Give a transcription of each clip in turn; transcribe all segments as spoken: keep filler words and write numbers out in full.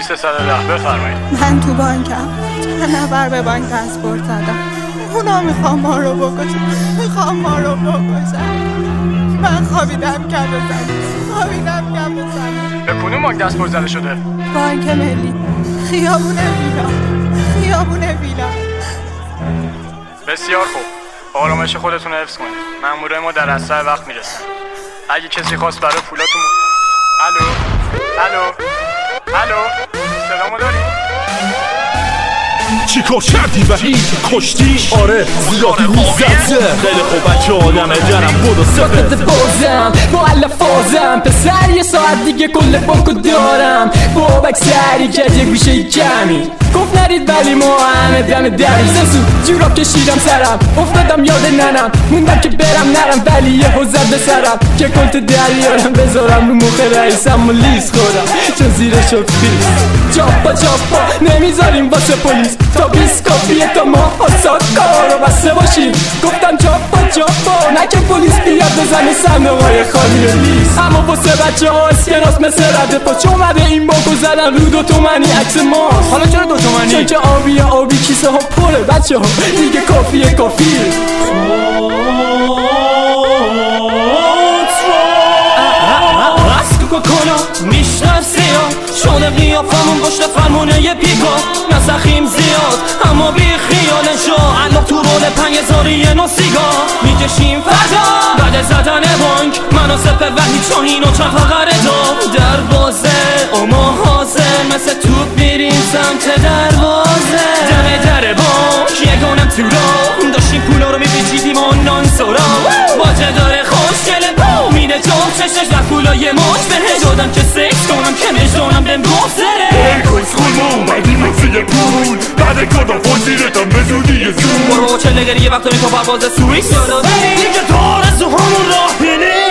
سیصد و ده بفرمایید. من تو بانکم چند نفر به بانک پاسپورت زدم، اونا میخوام ما رو بکشن، میخوام ما رو بکشن. من خوابیدم کف زمین، خوابیدم کف زمین. به کدوم بانک دستمزد زده شده؟ بانک ملی، خیابون ویلا، خیابون ویلا. بسیار خوب، آرامش خودتون رو حفظ کنید. مامورای ما در اسرع وقت میرسن. اگه کسی خواست برای پولاتون الو الو الو صدامو داری؟ چی کار کردی وحید؟ کشتی؟ آره زیادی میزده. خیلی خوب بچه آدم درم بودو سفت بازم با الفاظم پسر یه ساعت دیگه کل بانکو دارم. بابک سری کرد یک بیشه کمی گفت نرید ولی ما همه دم دریم. سه جوراب کشیدم سرم افتادم یاد ننم، موندم که برم نرم ولی یه حوزد به سرم که کلت دریارم بذارم رو مخ رئیسم و لیز خورم چون زیره شد فیز. چاپا چاپا نمیذاریم واسه پلیس تا بیست کافیه تا ما حساد کارو بسته باشیم. گفتم چاپا چاپا نه که پلیس بیاد بزنه صندوقای خالی لیز. اما واسه بچه ها اسکناس مثل رد پا چون اومده این بانکو زدن رو دو تومنی عکس ما. حالا چرا دو تومنی؟ چون که آبی آبی کیسه ها پره بچه ها دیگه کافیه کافی. میشناسی ها شده قیافمون پشت فرمونه یه پیکا نسخیم زیاد اما بی خیالن شو الان تو رول پنج هزاری یه نو سیگار میکشیم فردا بعد زدن بانک منو سپه وحید شاهین و چند فقره دار در بازه اما حاضر مثل توپ میریم سمت دروازه دمه در بانک یگانم تو را داشتیم پولا رو میپیچیدیم و نان سورا باجه داره خوشگله پا میده جام چشش در پولای ماش بهش دادم که سکس کنم که نشدانم بهم گفتره ای کس خود ما اومدیم رسیه پول بعد کردم فاصیلتم به زودی زود برو بابا چله گری یه وقت داریم تو پرواز سوئیس یادا بری دیگه دار از همون راه بینی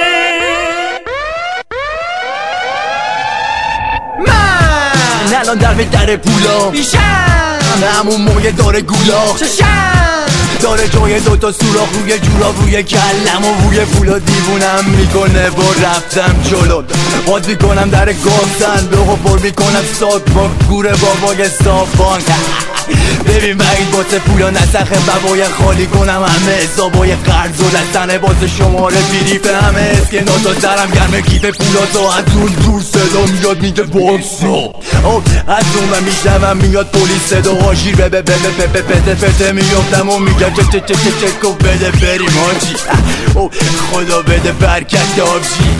من الان در به در پولا بیشم همون مویه داره گولا چشم داره جای دوتا سوراخ روی جوراب روی کلم و روی پولا دیوونم میکنه با رفتم جلو باز میکنم در گفتن به پر میکنم ساک با گوره بابای صافان ببین بگید باسه پولا نسخه ببای خالی کنم همه حسابای قرض و دستنه باسه شماره بیریف همه اسکنات و سرم گرمه کیف پولا تا از اون دور صدا میاد میگه بانسا از اون و میشنوم میاد پلیس صدا هاشیر به به به به به پته پته میافتم و میگه چه چه چه چه چه بده بریم آجی خدا بده برکت آبجی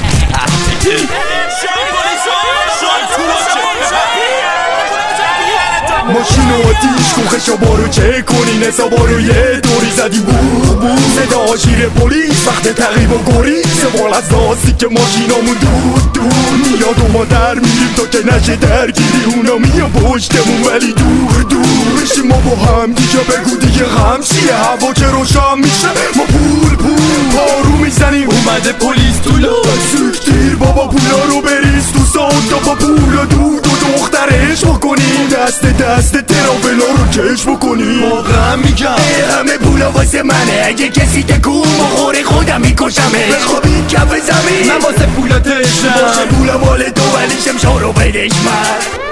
ماشین و آتیش کوخشا بارو چه کنین حسابا رو یه دوری زدیم بو بو صدا شیر پلیس وقت تعقیب و گریز سوال از لاستیک ماشینامون دور دور میاد و ما در میریم تا که نشه درگیری اونا میان پشتمون ولی دور دور بشیم ما با هم دیگه بگو دیگه غم چیه هوا که روشن میشه ما پول پول پارو میزنیم اومده پلیس تو لاستیک دیر بابا پولا رو بریز تو ساعت تا با پولا دور دو دخترش بکنیم دست دست ترافلا رو کش بکنیم واقعا میگم همه پولا واسه منه اگه کسی تکون بخوره خودم میکشمه بخوابی کف زمین من واسه پولا تشم باشه پولا مال تو ولی شمشارو بدش من